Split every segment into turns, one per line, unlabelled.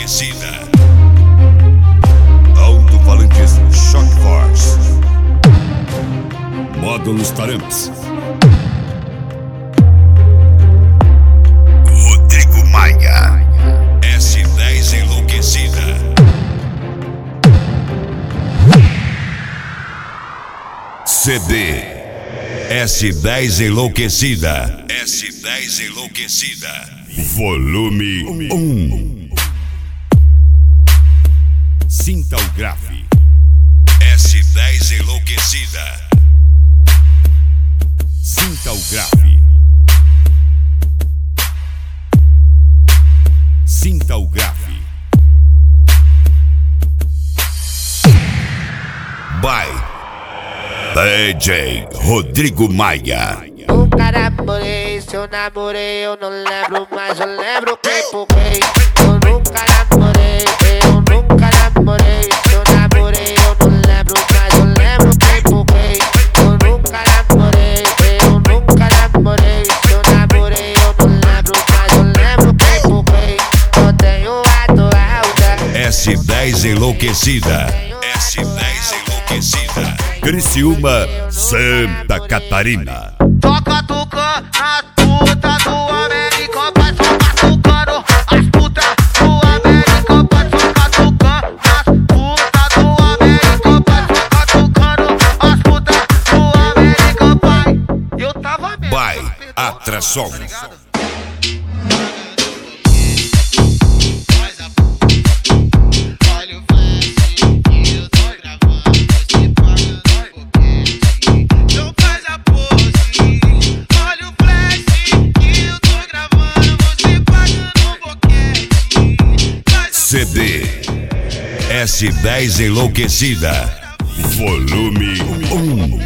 enlouquecida. Alto-falantes Shock Force. Módulos Taramps. Rodrigo Maia. S10 enlouquecida. CD S10 enlouquecida. S10 enlouquecida. Volume 1. Sinta o grave. S10 enlouquecida. Sinta o grave. Sinta o grave. By DJ Rodrigo Maia.
Nunca namorei, se eu namorei eu não lembro, mas eu lembro que empurrei. Eu nunca namorei, eu nunca namorei. Se eu namorei eu não lembro, mas eu lembro que empurrei. Eu nunca namorei, eu nunca namorei. Se eu namorei eu não lembro, mas eu lembro que empurrei. Eu tenho a tua alta.
S10 enlouquecida. S10 enlouquecida. Criciúma, Santa Catarina.
Toca tucano, as putas do América passam catucando. As putas do América passam catucando. As putas do América passam catucando. As putas do América, pai. Eu tava mesmo.
By Atração. CD S10 enlouquecida. Volume 1.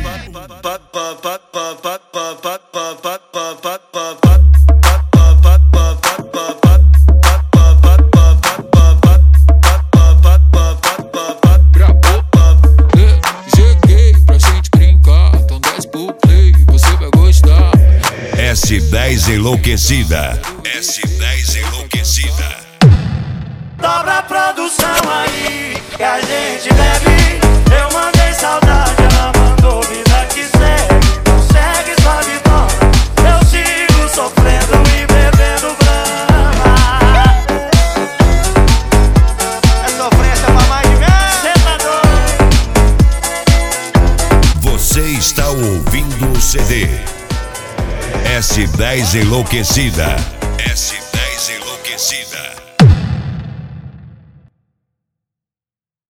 Cheguei pra gente brincar, então desce pro play, você vai gostar.
S10 enlouquecida. S10 enlouquecida.
Dobra a produção aí, que a gente bebe. Eu mandei saudade, ela mandou vida que segue. Não segue só de dona, eu sigo sofrendo e bebendo brama.
É sofrência pra mais de mim.
Cê tá doido?
Você está ouvindo o CD S10 enlouquecida. S10 enlouquecida.